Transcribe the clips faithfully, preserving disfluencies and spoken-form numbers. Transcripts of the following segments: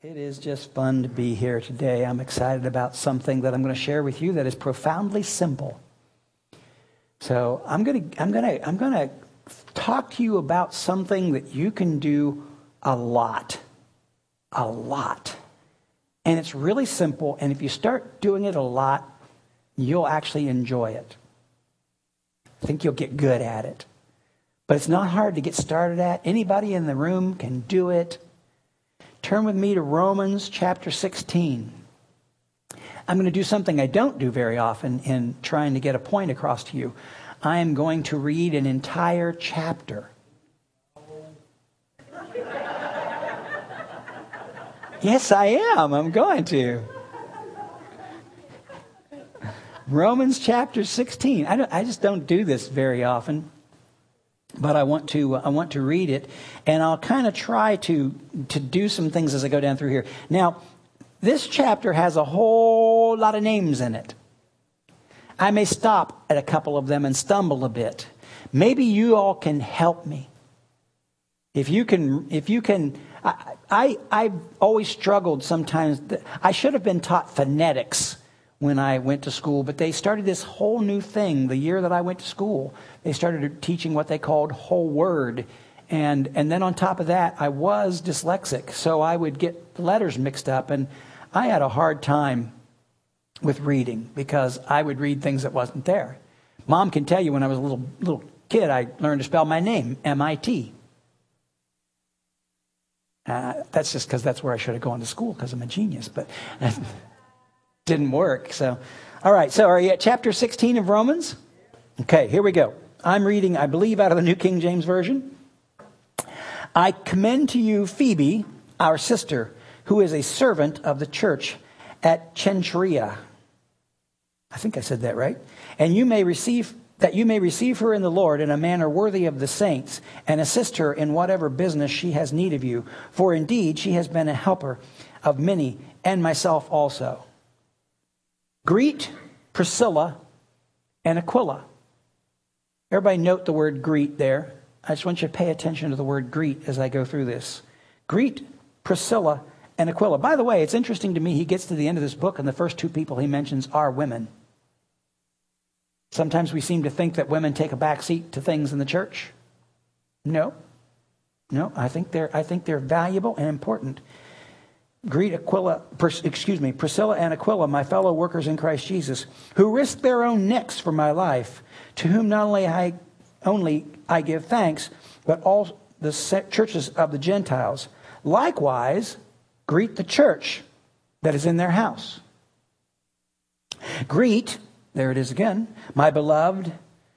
It is just fun to be here today. I'm excited about something that I'm going to share with you that is profoundly simple. So I'm going to I'm going to I'm going to talk to you about something that you can do a lot. A lot. And it's really simple, and if you start doing it a lot, you'll actually enjoy it. I think you'll get good at it. But it's not hard to get started at. Anybody in the room can do it. Turn with me to Romans chapter sixteen. I'm going to do something I don't do very often in trying to get a point across to you. I am going to read an entire chapter. Yes, I am. I'm going to. Romans chapter sixteen. I, don't, I just don't do this very often. But I want to I want to read it, and I'll kind of try to to do some things as I go down through here. Now, this chapter has a whole lot of names in it. I may stop at a couple of them and stumble a bit. Maybe you all can help me. If you can, if you can, I, I I've always struggled sometimes. I should have been taught phonetics when I went to school, but they started this whole new thing the year that I went to school. They started teaching what they called whole word. And and then on top of that, I was dyslexic, so I would get the letters mixed up. And I had a hard time with reading because I would read things that wasn't there. Mom can tell you when I was a little little kid, I learned to spell my name, M I T. Uh, that's just because that's where I should have gone to school because I'm a genius, but it didn't work. So, all right, so are you at chapter sixteen of Romans? Okay, here we go. I'm reading, I believe, out of the New King James Version. I commend to you Phoebe, our sister, who is a servant of the church at Cenchrea. I think I said that right. And you may receive that you may receive her in the Lord in a manner worthy of the saints, and assist her in whatever business she has need of you. For indeed she has been a helper of many, and myself also. Greet Priscilla and Aquila. Everybody note the word greet there. I just want you to pay attention to the word greet as I go through this. Greet Priscilla and Aquila. By the way, it's interesting to me, he gets to the end of this book and the first two people he mentions are women. Sometimes we seem to think that women take a back seat to things in the church. No. No, I think they're I think they're valuable and important. Greet Aquila, excuse me, Priscilla and Aquila, my fellow workers in Christ Jesus, who risked their own necks for my life, to whom not only I only I give thanks, but all the churches of the Gentiles. Likewise, greet the church that is in their house. Greet, there it is again, my beloved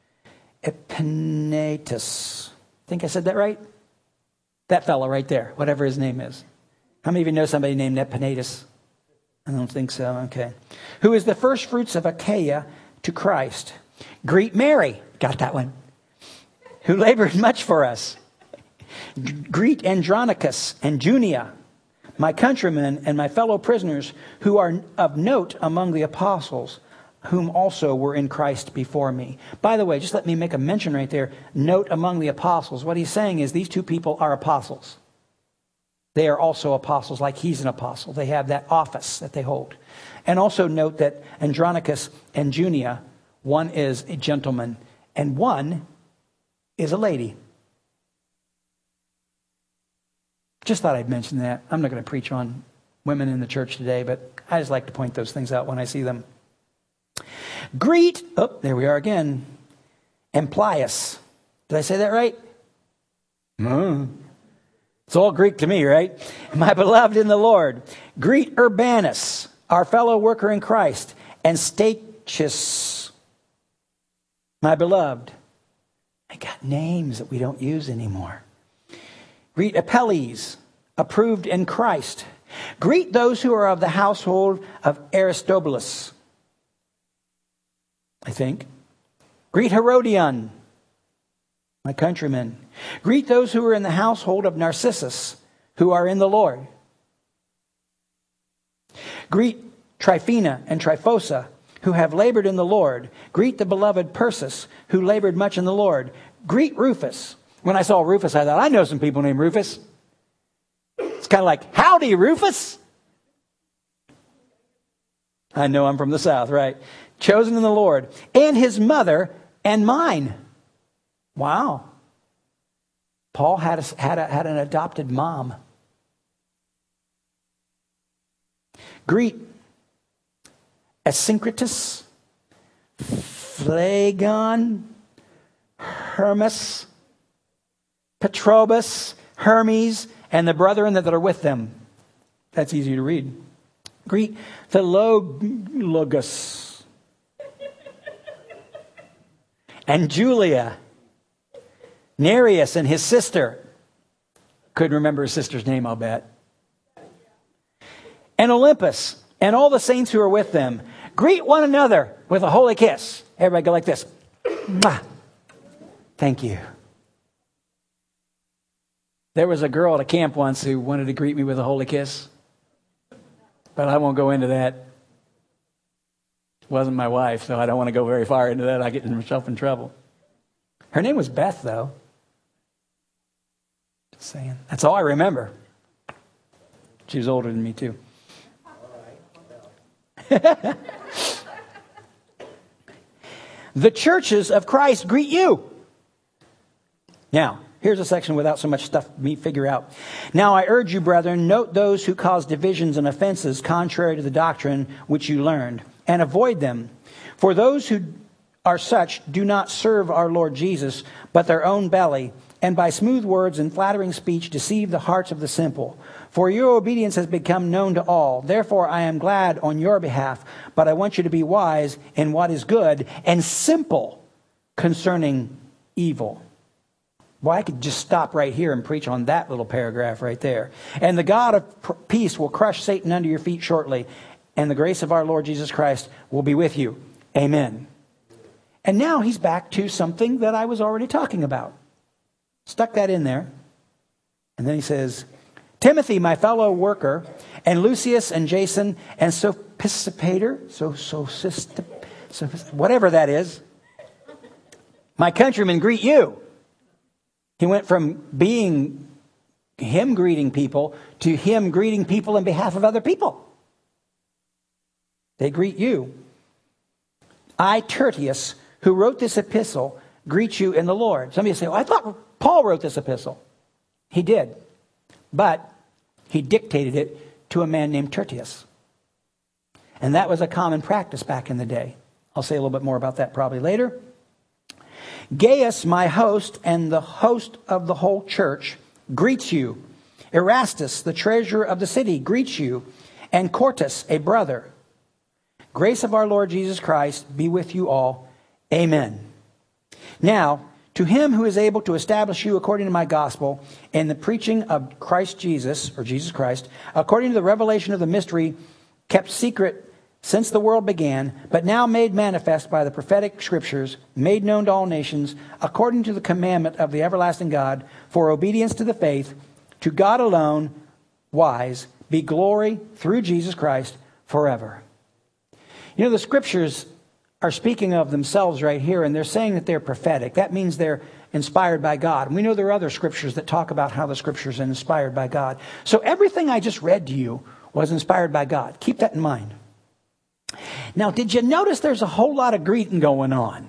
Epaenetus. Think I said that right? That fellow right there, whatever his name is. How many of you know somebody named Epaenetus? I don't think so. Okay. Who is the first fruits of Achaia to Christ. Greet Mary. Got that one. Who labored much for us. Greet Andronicus and Junia, my countrymen and my fellow prisoners, who are of note among the apostles, whom also were in Christ before me. By the way, just let me make a mention right there. Note among the apostles. What he's saying is these two people are apostles. They are also apostles, like he's an apostle. They have that office that they hold. And also note that Andronicus and Junia, one is a gentleman and one is a lady. Just thought I'd mention that. I'm not going to preach on women in the church today, but I just like to point those things out when I see them. Greet, oh, there we are again, Amplias. Did I say that right? Mm. It's all Greek to me, right? My beloved in the Lord. Greet Urbanus, our fellow worker in Christ, and Stachys, my beloved. I got names that we don't use anymore. Greet Apelles, approved in Christ. Greet those who are of the household of Aristobulus, I think. Greet Herodion, my countrymen. Greet those who are in the household of Narcissus, who are in the Lord. Greet Tryphena and Tryphosa, who have labored in the Lord. Greet the beloved Persis, who labored much in the Lord. Greet Rufus. When I saw Rufus, I thought, I know some people named Rufus. It's kind of like, howdy, Rufus. I know I'm from the South, right? Chosen in the Lord. And his mother and mine. Wow. Paul had, a, had, a, had an adopted mom. Greet Asyncritus, Phlegon, Hermas, Petrobus, Hermes, and the brethren that are with them. That's easy to read. Greet Philologus and Julia, Nereus and his sister. Couldn't remember his sister's name, I'll bet. And Olympus and all the saints who are with them. Greet one another with a holy kiss. Everybody go like this. Mwah. Thank you. There was a girl at a camp once who wanted to greet me with a holy kiss. But I won't go into that. It wasn't my wife, so I don't want to go very far into that. I get myself in trouble. Her name was Beth, though. Just saying. That's all I remember. She was older than me, too. The churches of Christ greet you. Now, here's a section without so much stuff for me to figure out. Now I urge you, brethren, note those who cause divisions and offenses contrary to the doctrine which you learned, and avoid them. For those who are such do not serve our Lord Jesus, but their own belly, and by smooth words and flattering speech deceive the hearts of the simple. For your obedience has become known to all. Therefore I am glad on your behalf, but I want you to be wise in what is good and simple concerning evil. Well, I could just stop right here and preach on that little paragraph right there. And the God of peace will crush Satan under your feet shortly, and the grace of our Lord Jesus Christ will be with you. Amen. And now he's back to something that I was already talking about. Stuck that in there. And then he says, Timothy, my fellow worker, and Lucius and Jason and Sopisipater, so, so, so, whatever that is, my countrymen greet you. He went from being him greeting people to him greeting people in behalf of other people. They greet you. I, Tertius, who wrote this epistle, greet you in the Lord. Some of you say, oh, I thought Paul wrote this epistle. He did. But he dictated it to a man named Tertius. And that was a common practice back in the day. I'll say a little bit more about that probably later. Gaius, my host, and the host of the whole church, greets you. Erastus, the treasurer of the city, greets you. And Quartus, a brother. Grace of our Lord Jesus Christ be with you all. Amen. Now, to him who is able to establish you according to my gospel and the preaching of Christ Jesus, or Jesus Christ, according to the revelation of the mystery kept secret since the world began, but now made manifest by the prophetic scriptures, made known to all nations, according to the commandment of the everlasting God, for obedience to the faith, to God alone, wise, be glory through Jesus Christ forever. You know, the scriptures are speaking of themselves right here, and they're saying that they're prophetic. That means they're inspired by God. And we know there are other scriptures that talk about how the scriptures are inspired by God. So everything I just read to you was inspired by God. Keep that in mind. Now, did you notice there's a whole lot of greeting going on?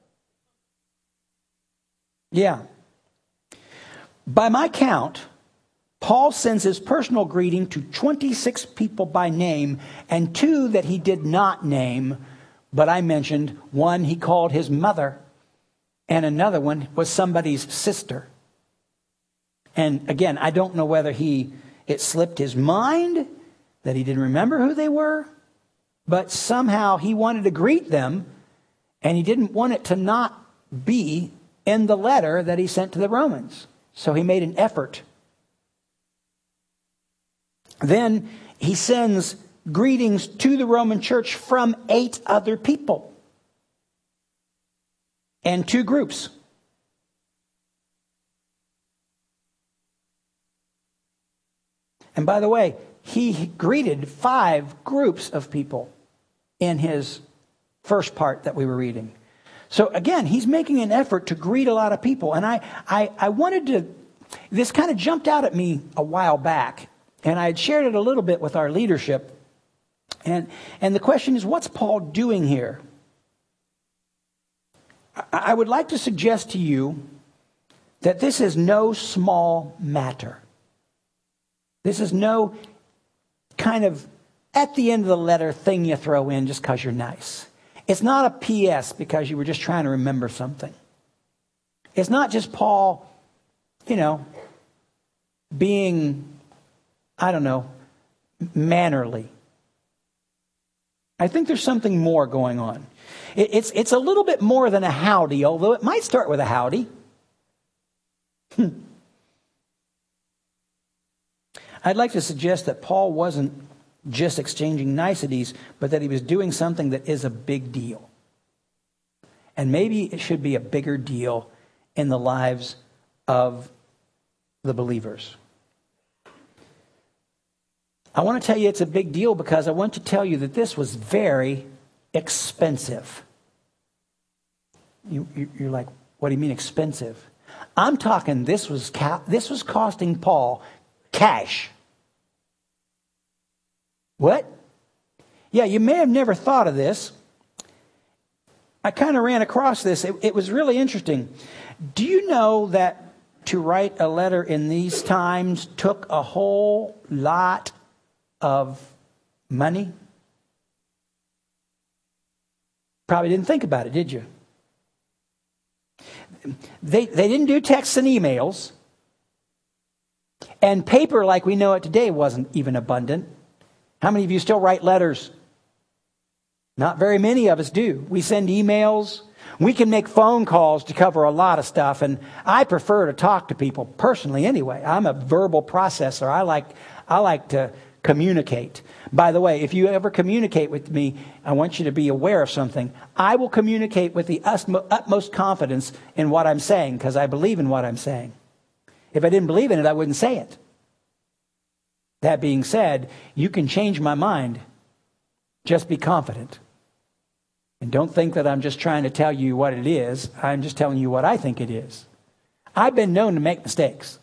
Yeah. By my count, Paul sends his personal greeting to twenty-six people by name, and two that he did not name, but I mentioned. One he called his mother, and another one was somebody's sister. And again, I don't know whether he it slipped his mind that he didn't remember who they were, but somehow he wanted to greet them, and he didn't want it to not be in the letter that he sent to the Romans. So he made an effort. Then he sends greetings to the Roman church from eight other people and two groups. And by the way, he greeted five groups of people in his first part that we were reading. So again, he's making an effort to greet a lot of people. And I, I, I wanted to, this kind of jumped out at me a while back. And I had shared it a little bit with our leadership. And, and the question is, what's Paul doing here? I, I would like to suggest to you that this is no small matter. This is no kind of at the end of the letter thing you throw in just because you're nice. It's not a P S because you were just trying to remember something. It's not just Paul, you know, being, I don't know, mannerly. I think there's something more going on. It, it's, it's a little bit more than a howdy, although it might start with a howdy. Hmm. I'd like to suggest that Paul wasn't just exchanging niceties, but that he was doing something that is a big deal. And maybe it should be a bigger deal in the lives of the believers. I want to tell you it's a big deal because I want to tell you that this was very expensive. You, you, you're like, what do you mean expensive? I'm talking this was ca- this was costing Paul cash. What? Yeah, you may have never thought of this. I kind of ran across this. It, it was really interesting. Do you know that to write a letter in these times took a whole lot of money? Probably didn't think about it, did you? They, they didn't do texts and emails. And paper like we know it today wasn't even abundant. How many of you still write letters? Not very many of us do. We send emails. We can make phone calls to cover a lot of stuff. And I prefer to talk to people personally anyway. I'm a verbal processor. I like, I like to communicate. By the way, if you ever communicate with me, I want you to be aware of something. I will communicate with the utmost confidence in what I'm saying because I believe in what I'm saying. If I didn't believe in it, I wouldn't say it. That being said, you can change my mind. Just be confident. And don't think that I'm just trying to tell you what it is. I'm just telling you what I think it is. I've been known to make mistakes.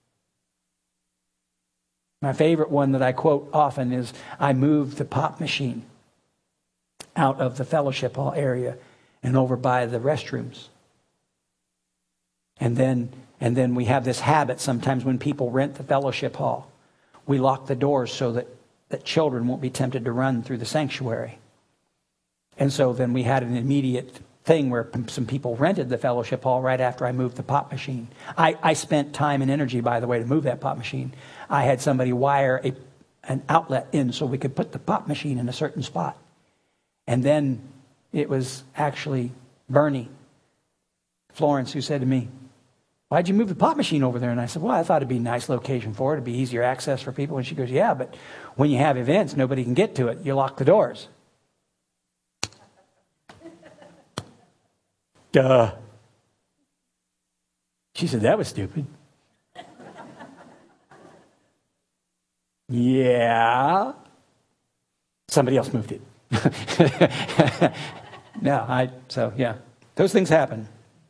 My favorite one that I quote often is, I moved the pop machine out of the fellowship hall area and over by the restrooms. And then, and then we have this habit sometimes when people rent the fellowship hall. We lock the doors so that, that children won't be tempted to run through the sanctuary. And so then we had an immediate thing where some people rented the fellowship hall right after I moved the pop machine. I, I spent time and energy, by the way, to move that pop machine. I had somebody wire a, an outlet in so we could put the pop machine in a certain spot. And then it was actually Bernie Florence who said to me, why'd you move the pop machine over there? And I said, well, I thought it'd be a nice location for it. It'd be easier access for people. And she goes, yeah, but when you have events, nobody can get to it. You lock the doors. Duh. She said, that was stupid. Yeah. Somebody else moved it. No, I, so yeah. Those things happen.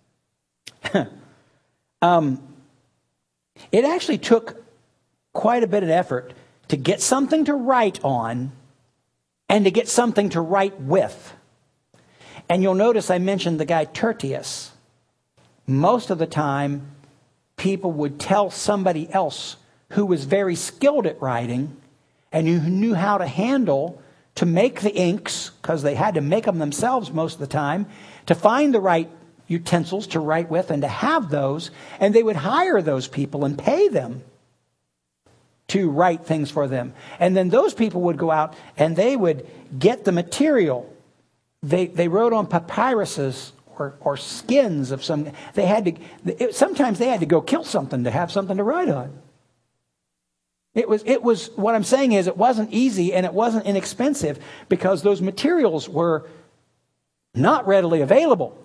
um, it actually took quite a bit of effort to get something to write on and to get something to write with. And you'll notice I mentioned the guy Tertius. Most of the time, people would tell somebody else who was very skilled at writing and who knew how to handle, to make the inks, because they had to make them themselves most of the time, to find the right utensils to write with and to have those. And they would hire those people and pay them to write things for them. And then those people would go out and they would get the material. They they wrote on papyruses or, or skins of some. They had to. It, sometimes they had to go kill something to have something to write on. It was it was what I'm saying is it wasn't easy and it wasn't inexpensive because those materials were not readily available.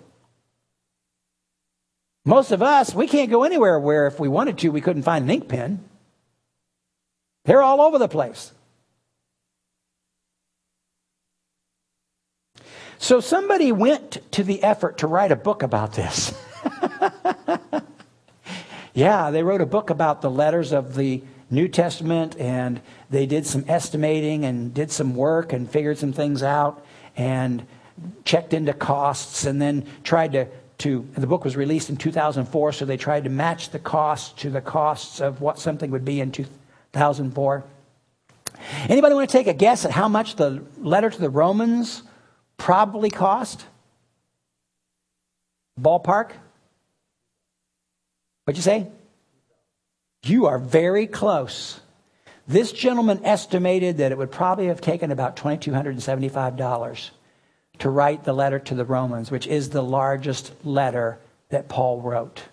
Most of us, we can't go anywhere where if we wanted to, we couldn't find an ink pen. They're all over the place. So somebody went to the effort to write a book about this. Yeah, they wrote a book about the letters of the New Testament, and they did some estimating and did some work and figured some things out and checked into costs, and then tried to, to the book was released in two thousand four, so they tried to match the costs to the costs of what something would be in two thousand four. Anybody want to take a guess at how much the letter to the Romans probably cost? Ballpark? What'd you say? You are very close. This gentleman estimated that it would probably have taken about two thousand two hundred seventy-five dollars to write the letter to the Romans, which is the largest letter that Paul wrote.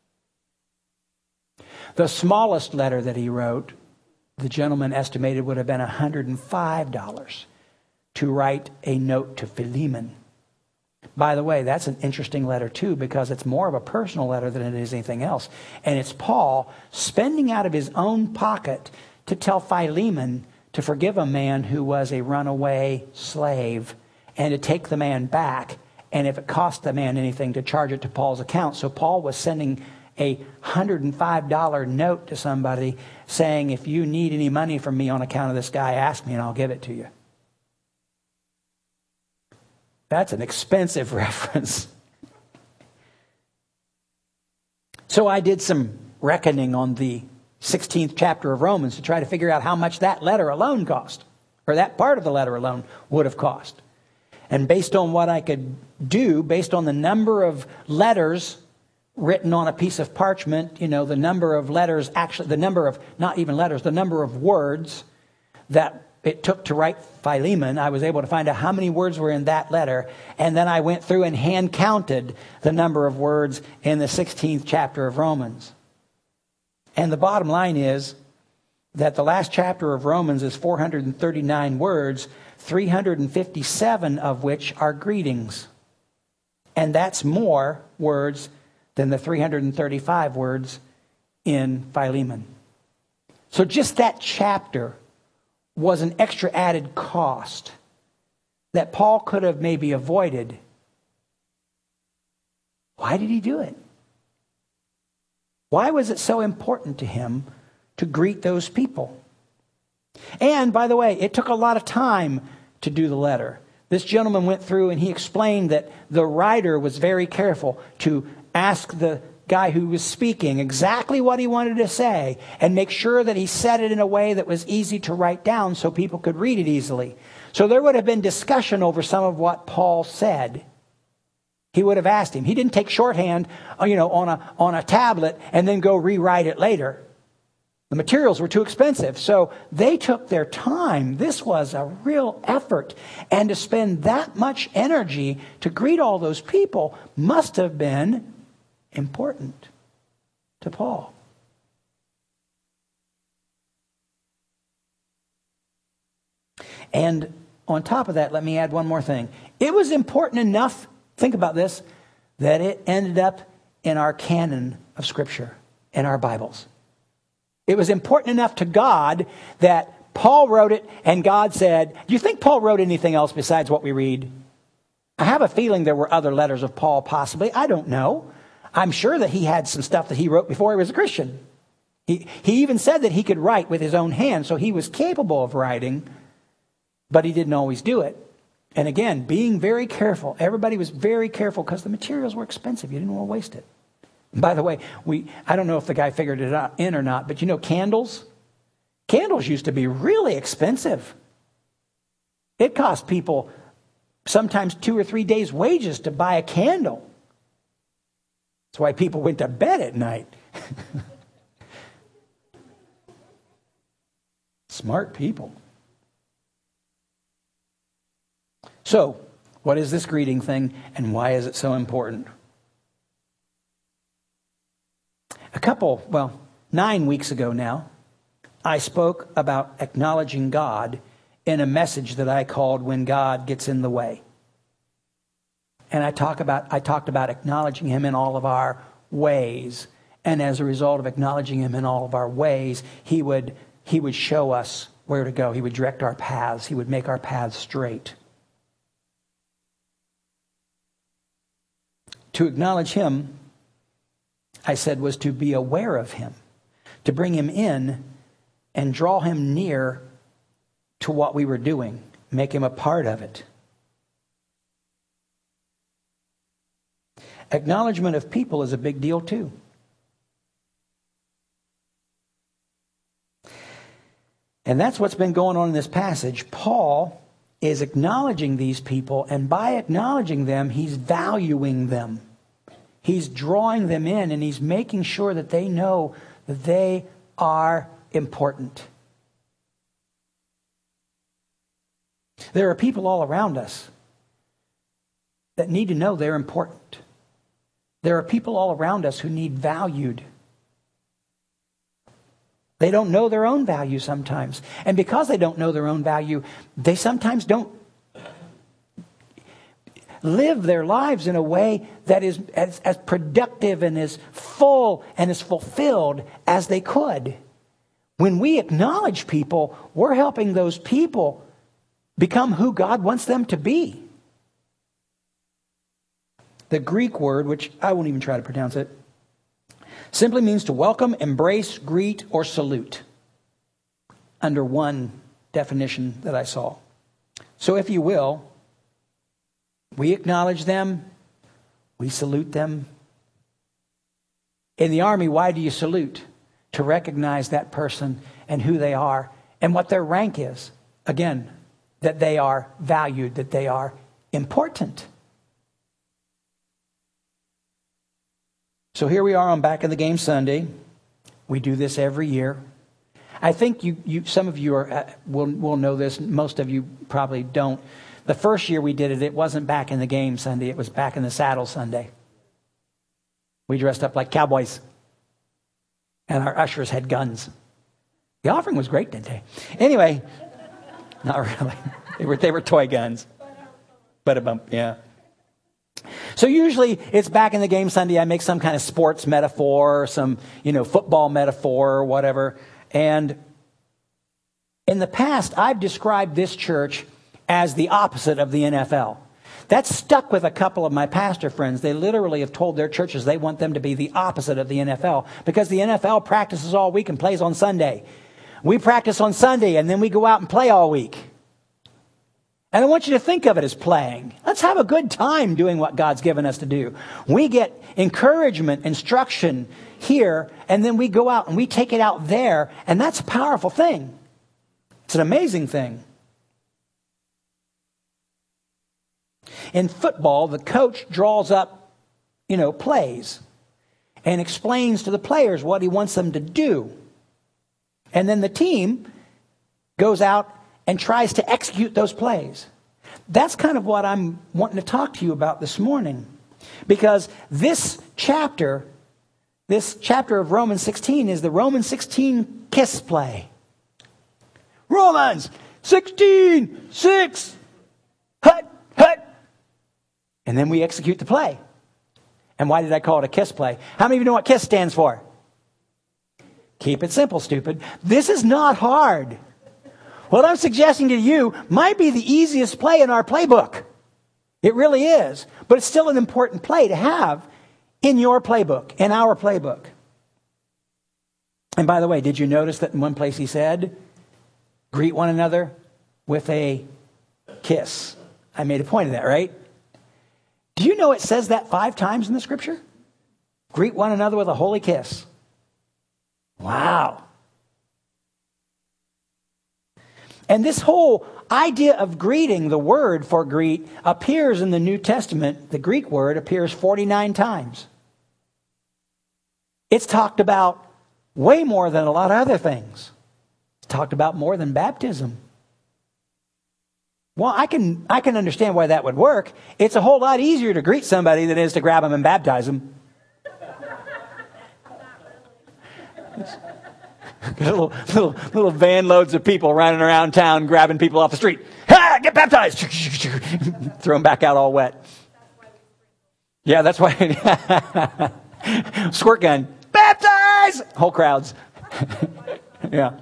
The smallest letter that he wrote, the gentleman estimated, would have been one hundred five dollars to write a note to Philemon. By the way, that's an interesting letter too, because it's more of a personal letter than it is anything else. And it's Paul spending out of his own pocket to tell Philemon to forgive a man who was a runaway slave and to take the man back. And if it cost the man anything, to charge it to Paul's account. So Paul was sending a one hundred five dollars note to somebody saying, if you need any money from me on account of this guy, ask me and I'll give it to you. That's an expensive reference. So I did some reckoning on the sixteenth chapter of Romans to try to figure out how much that letter alone cost, or that part of the letter alone would have cost. And based on what I could do, based on the number of letters written on a piece of parchment, you know, the number of letters, actually the number of, not even letters, the number of words that it took to write Philemon, I was able to find out how many words were in that letter. And then I went through and hand counted the number of words in the sixteenth chapter of Romans. And the bottom line is that the last chapter of Romans is four hundred thirty-nine words, three hundred fifty-seven of which are greetings. And that's more words than the three hundred thirty-five words in Philemon. So just that chapter was an extra added cost that Paul could have maybe avoided. Why did he do it? Why was it so important to him to greet those people? And, by the way, it took a lot of time to do the letter. This gentleman went through and he explained that the writer was very careful to ask the guy who was speaking exactly what he wanted to say and make sure that he said it in a way that was easy to write down so people could read it easily. So there would have been discussion over some of what Paul said. He would have asked him. He didn't take shorthand, you know, on a on a tablet and then go rewrite it later. The materials were too expensive. So they took their time. This was a real effort. And to spend that much energy to greet all those people must have been important to Paul. And on top of that, let me add one more thing. It was important enough, think about this, that it ended up in our canon of Scripture, in our Bibles. It was important enough to God that Paul wrote it and God said, do you think Paul wrote anything else besides what we read? I have a feeling there were other letters of Paul possibly. I don't know. I'm sure that he had some stuff that he wrote before he was a Christian. He, he even said that he could write with his own hand, so he was capable of writing, but he didn't always do it. And again, being very careful. Everybody was very careful because the materials were expensive. You didn't want to waste it. And by the way, we I don't know if the guy figured it out in or not, but you know candles? Candles used to be really expensive. It cost people sometimes two or three days' wages to buy a candle. That's why people went to bed at night. Smart people. So, what is this greeting thing and why is it so important? A couple, well, nine weeks ago now, I spoke about acknowledging God in a message that I called When God Gets in the Way. And I talk about I talked about acknowledging him in all of our ways. And as a result of acknowledging him in all of our ways, he would he would show us where to go. He would direct our paths. He would make our paths straight. To acknowledge him, I said, was to be aware of him, to bring him in and draw him near to what we were doing, make him a part of it. Acknowledgement of people is a big deal too. And that's what's been going on in this passage. Paul is acknowledging these people, and by acknowledging them, he's valuing them. He's drawing them in, and he's making sure that they know that they are important. There are people all around us that need to know they're important. There are people all around us who need valued. They don't know their own value sometimes. And because they don't know their own value, they sometimes don't live their lives in a way that is as, as productive and as full and as fulfilled as they could. When we acknowledge people, we're helping those people become who God wants them to be. The Greek word, which I won't even try to pronounce it, simply means to welcome, embrace, greet, or salute, under one definition that I saw. So if you will, we acknowledge them, we salute them. In the army, why do you salute? To recognize that person and who they are and what their rank is. Again, that they are valued, that they are important. So here we are on Back in the Game Sunday. We do this every year. I think you, you some of you are, uh, will, will know this. Most of you probably don't. The first year we did it, it wasn't Back in the Game Sunday. It was Back in the Saddle Sunday. We dressed up like cowboys. And our ushers had guns. The offering was great, didn't they? Anyway, not really. They were, they were toy guns. But a bump, yeah. So usually it's Back in the Game Sunday. I make some kind of sports metaphor, or some, you know, football metaphor or whatever. And in the past, I've described this church as the opposite of the N F L. That's stuck with a couple of my pastor friends. They literally have told their churches they want them to be the opposite of the N F L because the N F L practices all week and plays on Sunday. We practice on Sunday and then we go out and play all week. And I want you to think of it as playing. Let's have a good time doing what God's given us to do. We get encouragement, instruction here, and then we go out and we take it out there, and that's a powerful thing. It's an amazing thing. In football, the coach draws up, you know, plays and explains to the players what he wants them to do. And then the team goes out and tries to execute those plays. That's kind of what I'm wanting to talk to you about this morning. Because this chapter, this chapter of Romans sixteen is the Romans sixteen kiss play. Romans sixteen, six, hut, hut. And then we execute the play. And why did I call it a KISS play? How many of you know what KISS stands for? Keep it simple, stupid. This is not hard. What I'm suggesting to you might be the easiest play in our playbook. It really is. But it's still an important play to have in your playbook, in our playbook. And by the way, did you notice that in one place he said, greet one another with a kiss? I made a point of that, right? Do you know it says that five times in the scripture? Greet one another with a holy kiss. Wow. And this whole idea of greeting, the word for greet, appears in the New Testament. The Greek word appears forty-nine times. It's talked about way more than a lot of other things. It's talked about more than baptism. Well, I can I can understand why that would work. It's a whole lot easier to greet somebody than it is to grab them and baptize them. little, little, little van loads of people running around town grabbing people off the street. Ha! Get baptized! Throw them back out all wet. Yeah, that's why. Squirt gun. Baptize! Whole crowds. Yeah.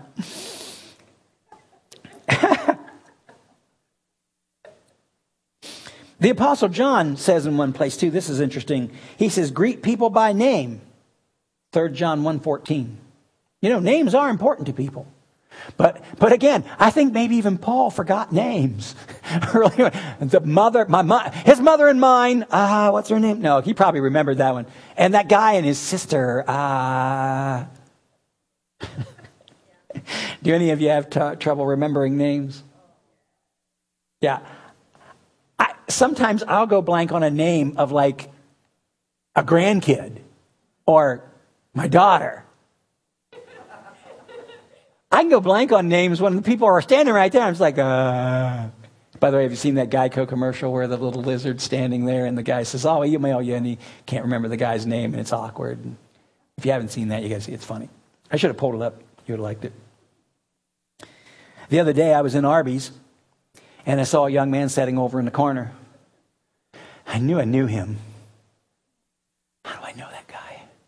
The Apostle John says in one place too, this is interesting. He says, greet people by name. Third John one fourteen. You know, names are important to people. But but again, I think maybe even Paul forgot names. Earlier, the mother, my mo- his mother and mine. Ah, uh, what's her name? No, he probably remembered that one. And that guy and his sister. Ah. Uh, do any of you have t- trouble remembering names? Yeah. I, sometimes I'll go blank on a name of like a grandkid or my daughter. I can go blank on names when the people are standing right there. I'm just like, uh. By the way, have you seen that Geico commercial where the little lizard's standing there and the guy says, "Oh, you mail you," and he can't remember the guy's name and it's awkward. And if you haven't seen that, you guys see it's funny. I should have pulled it up. You would have liked it. The other day, I was in Arby's and I saw a young man sitting over in the corner. I knew I knew him. How do I know that guy?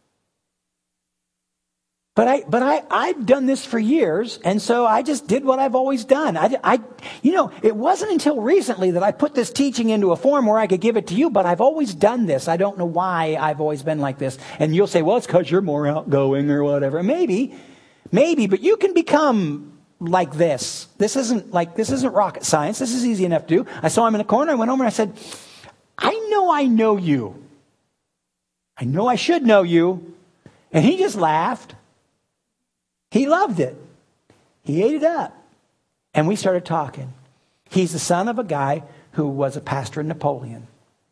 But I, but I, I've done this for years, and so I just did what I've always done. I, I, you know, it wasn't until recently that I put this teaching into a form where I could give it to you, but I've always done this. I don't know why I've always been like this. And you'll say, well, it's because you're more outgoing or whatever. Maybe, maybe, but you can become like this. This isn't like, this isn't rocket science. This is easy enough to do. I saw him in the corner. I went over and I said, I know I know you. I know I should know you. And he just laughed. He loved it. He ate it up. And we started talking. He's the son of a guy who was a pastor in Napoleon.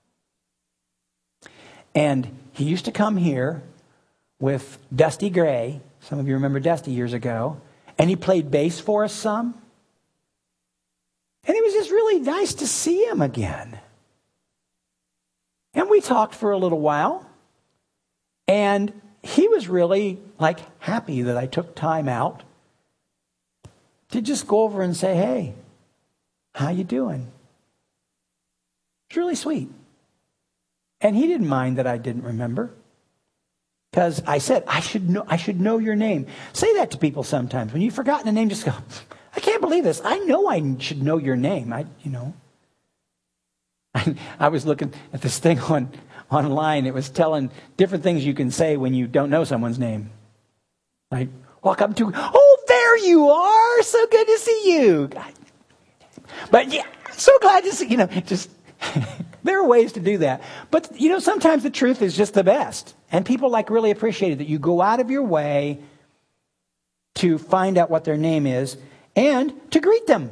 And he used to come here with Dusty Gray. Some of you remember Dusty years ago. And he played bass for us some. And it was just really nice to see him again. And we talked for a little while. And he was really like happy that I took time out to just go over and say, hey, how you doing? It's really sweet. And he didn't mind that I didn't remember. Because I said, I should know I should know your name. Say that to people sometimes. When you've forgotten a name, just go, I can't believe this. I know I should know your name. I you know. I, I was looking at this thing on online. It was telling different things you can say when you don't know someone's name. Like, walk up to, oh, there you are. So good to see you. But yeah, so glad to see, you know, just, there are ways to do that. But, you know, sometimes the truth is just the best. And people like really appreciate it that you go out of your way to find out what their name is and to greet them.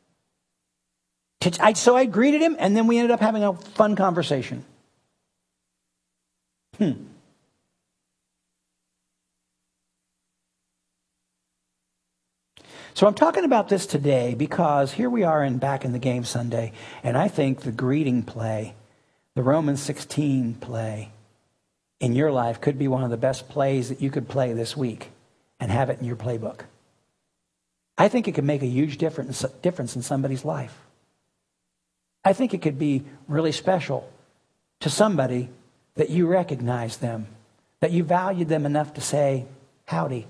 I, so I greeted him, and then we ended up having a fun conversation. Hmm. So I'm talking about this today because here we are in Back in the Game Sunday, and I think the greeting play, the Romans sixteen play, in your life could be one of the best plays that you could play this week and have it in your playbook. I think it could make a huge difference, difference in somebody's life. I think it could be really special to somebody that you recognize them, that you valued them enough to say, howdy.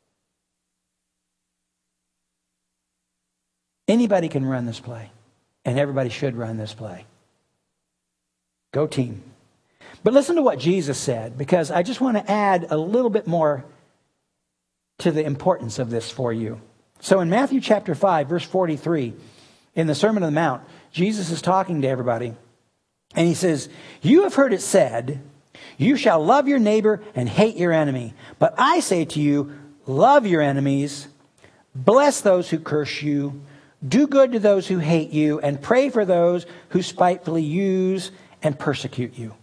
Anybody can run this play, and everybody should run this play. Go team. But listen to what Jesus said, because I just want to add a little bit more to the importance of this for you. So in Matthew chapter five, verse forty-three, in the Sermon on the Mount, Jesus is talking to everybody, and he says, you have heard it said, you shall love your neighbor and hate your enemy. But I say to you, love your enemies, bless those who curse you, do good to those who hate you, and pray for those who spitefully use and persecute you,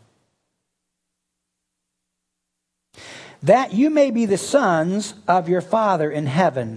that you may be the sons of your Father in heaven.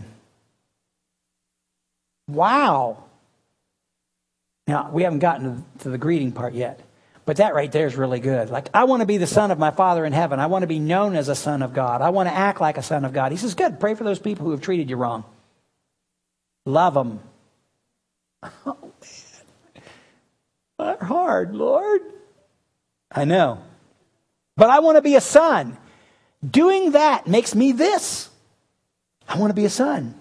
Wow. Now, we haven't gotten to the greeting part yet, but that right there is really good. Like, I want to be the son of my Father in heaven. I want to be known as a son of God. I want to act like a son of God. He says, good, pray for those people who have treated you wrong. Love them. Oh, man. Not hard, Lord. I know. But I want to be a son. Doing that makes me this. I want to be a son.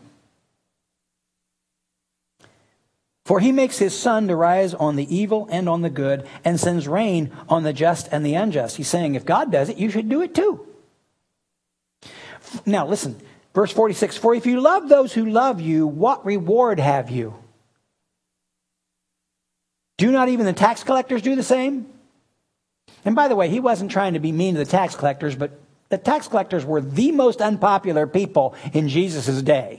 For he makes his sun to rise on the evil and on the good, and sends rain on the just and the unjust. He's saying, if God does it, you should do it too. Now, listen, Verse forty-six, for if you love those who love you, what reward have you? Do not even the tax collectors do the same? And by the way, he wasn't trying to be mean to the tax collectors, but the tax collectors were the most unpopular people in Jesus' day.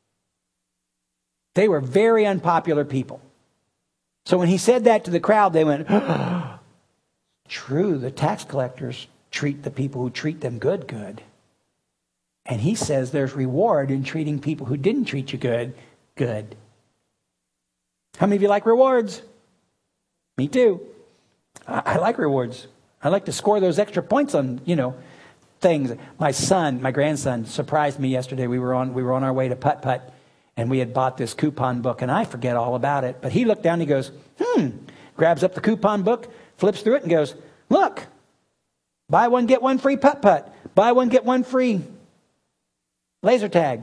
They were very unpopular people. So when he said that to the crowd, they went, oh, true, the tax collectors treat the people who treat them good, good. And he says there's reward in treating people who didn't treat you good, good. How many of you like rewards? Me too. I, I like rewards. I like to score those extra points on, you know, things. My son, my grandson, surprised me yesterday. We were on we were on our way to Putt Putt, and we had bought this coupon book, and I forget all about it. But he looked down and he goes, hmm, grabs up the coupon book, flips through it, and goes, look, buy one, get one free Putt Putt. Buy one, get one free laser tag.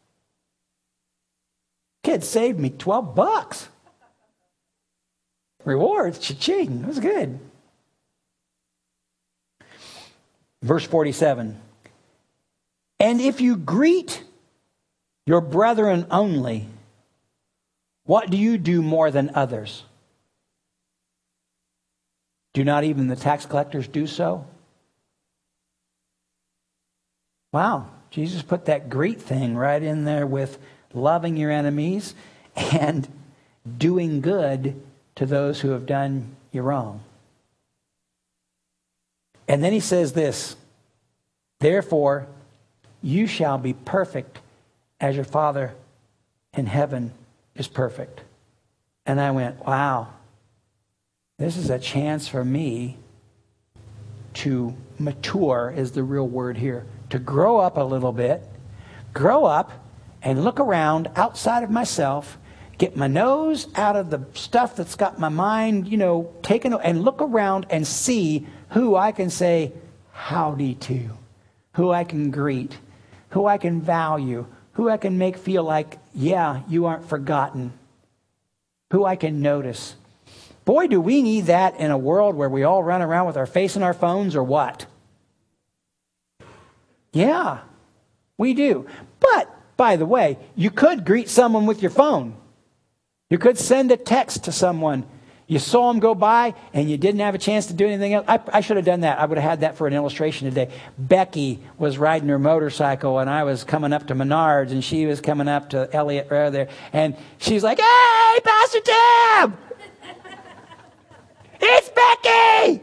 Kid saved me twelve bucks. Rewards, cha-ching, that was good. Verse forty-seven. And if you greet your brethren only, what do you do more than others? Do not even the tax collectors do so? Wow, Jesus put that greet thing right in there with loving your enemies and doing good to those who have done you wrong. And then he says this, therefore, you shall be perfect as your Father in heaven is perfect. And I went, wow, this is a chance for me to mature, is the real word here, to grow up a little bit, grow up and look around outside of myself, get my nose out of the stuff that's got my mind, you know, taken, and look around and see who I can say howdy to, who I can greet, who I can value, who I can make feel like, yeah, you aren't forgotten, who I can notice. Boy, do we need that in a world where we all run around with our face in our phones, or what? Yeah, we do. But, by the way, you could greet someone with your phone. You could send a text to someone. You saw them go by and you didn't have a chance to do anything else. I, I should have done that. I would have had that for an illustration today. Becky was riding her motorcycle and I was coming up to Menards and she was coming up to Elliott right there. And she's like, hey, Pastor Tim! It's Becky!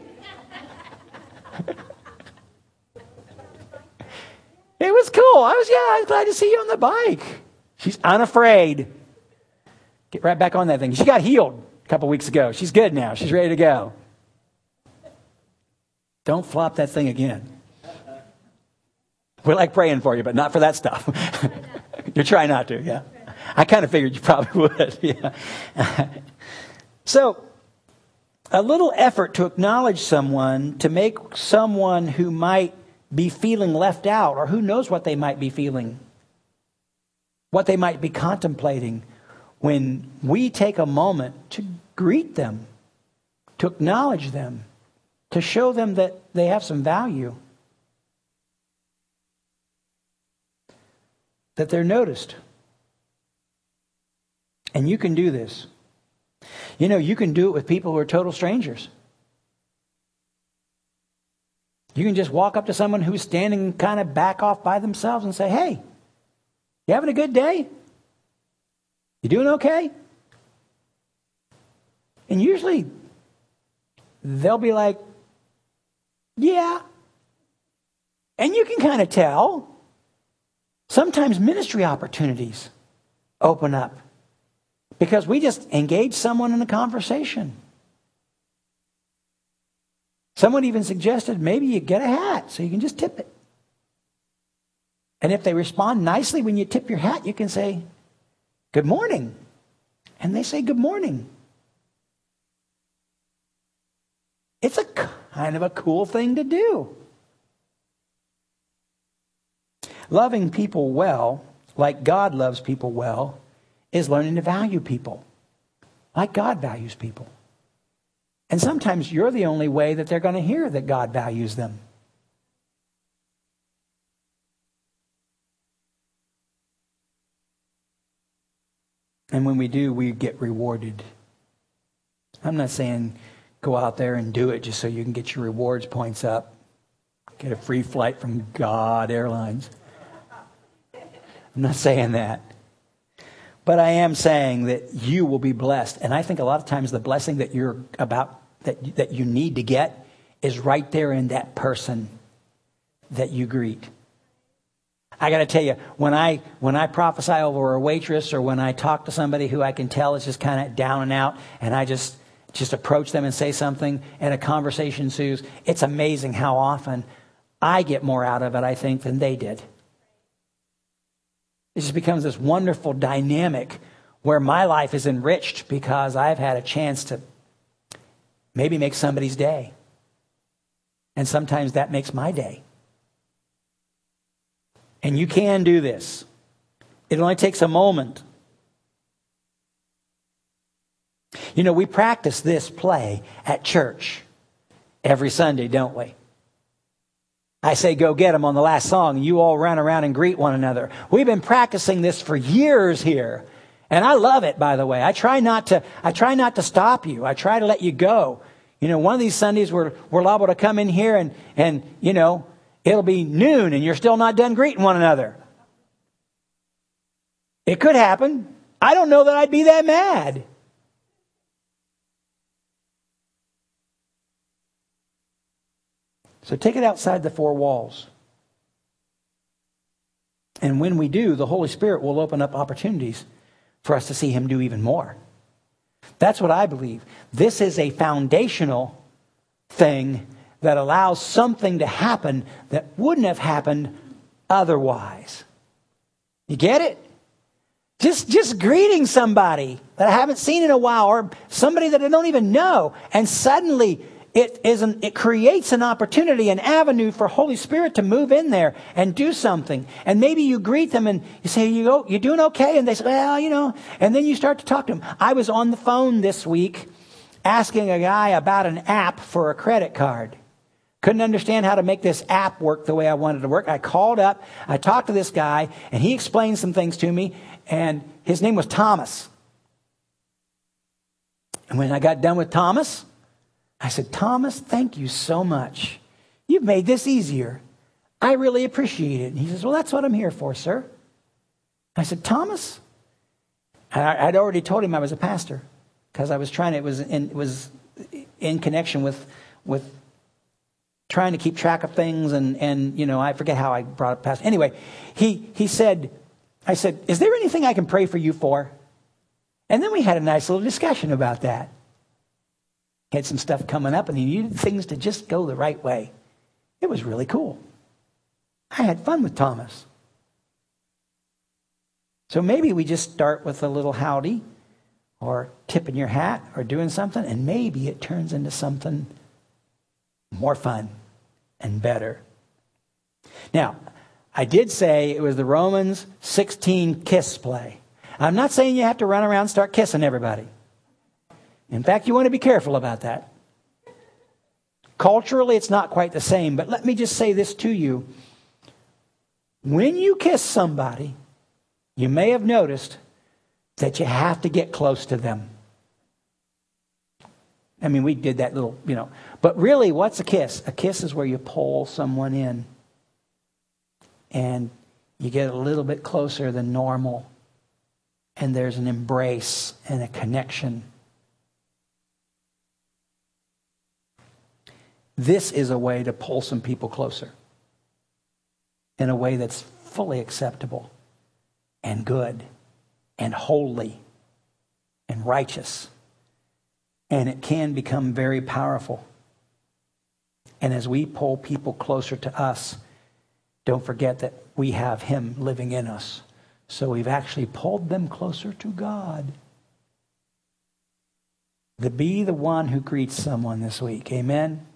It was cool. I was, yeah, I was glad to see you on the bike. She's unafraid. Get right back on that thing. She got healed a couple weeks ago. She's good now. She's ready to go. Don't flop that thing again. We're like praying for you, but not for that stuff. You're trying not to, yeah. I kind of figured you probably would, yeah. So, a little effort to acknowledge someone, to make someone who might be feeling left out, or who knows what they might be feeling, what they might be contemplating, when we take a moment to greet them, to acknowledge them, to show them that they have some value, that they're noticed. And you can do this. You know, you can do it with people who are total strangers. You can just walk up to someone who's standing kind of back off by themselves and say, hey, you having a good day? You doing okay? And usually they'll be like, yeah. And you can kind of tell. Sometimes ministry opportunities open up because we just engage someone in a conversation. Someone even suggested maybe you get a hat so you can just tip it. And if they respond nicely when you tip your hat, you can say, good morning. And they say good morning. It's a kind of a cool thing to do. Loving people well, like God loves people well, is learning to value people, like God values people. And sometimes you're the only way that they're going to hear that God values them. And when we do, we get rewarded. I'm not saying go out there and do it just so you can get your rewards points up. Get a free flight from God Airlines. I'm not saying that. But I am saying that you will be blessed. And I think a lot of times the blessing that you're about, that, that you need to get, is right there in that person that you greet. I got to tell you, when I when I prophesy over a waitress, or when I talk to somebody who I can tell is just kind of down and out, and I just just approach them and say something, and a conversation ensues, it's amazing how often I get more out of it, I think, than they did. It just becomes this wonderful dynamic where my life is enriched because I've had a chance to maybe make somebody's day. And sometimes that makes my day. And you can do this. It only takes a moment. You know, we practice this play at church every Sunday, don't we? I say, go get them on the last song, and you all run around and greet one another. We've been practicing this for years here. And I love it, by the way. I try not to, I try not to stop you. I try to let you go. You know, one of these Sundays we're, we're liable to come in here and, and, you know, it'll be noon and you're still not done greeting one another. It could happen. I don't know that I'd be that mad. So take it outside the four walls. And when we do, the Holy Spirit will open up opportunities for us to see Him do even more. That's what I believe. This is a foundational thing that allows something to happen that wouldn't have happened otherwise. You get it? Just, just greeting somebody that I haven't seen in a while, or somebody that I don't even know, and suddenly It is an, it creates an opportunity, an avenue for Holy Spirit to move in there and do something. And maybe you greet them and you say, you go, you doing okay? And they say, well, you know, and then you start to talk to them. I was on the phone this week asking a guy about an app for a credit card. Couldn't understand how to make this app work the way I wanted it to work. I called up, I talked to this guy, and he explained some things to me, and his name was Thomas. And when I got done with Thomas, I said, Thomas, thank you so much. You've made this easier. I really appreciate it. And he says, well, that's what I'm here for, sir. I said, Thomas? I, I'd already told him I was a pastor because I was trying to, it was in, it was in connection with, with trying to keep track of things. And, and, you know, I forget how I brought up pastor. Anyway, he, he said, I said, is there anything I can pray for you for? And then we had a nice little discussion about that. He had some stuff coming up and he needed things to just go the right way. It was really cool. I had fun with Thomas. So maybe we just start with a little howdy or tipping your hat or doing something, and maybe it turns into something more fun and better. Now, I did say it was the Romans sixteen kiss play. I'm not saying you have to run around and start kissing everybody. In fact, you want to be careful about that. Culturally, it's not quite the same, but let me just say this to you. When you kiss somebody, you may have noticed that you have to get close to them. I mean, we did that little, you know. But really, what's a kiss? A kiss is where you pull someone in and you get a little bit closer than normal. And there's an embrace and a connection. This is a way to pull some people closer in a way that's fully acceptable and good and holy and righteous. And it can become very powerful. And as we pull people closer to us, don't forget that we have Him living in us. So we've actually pulled them closer to God. To be the one who greets someone this week. Amen.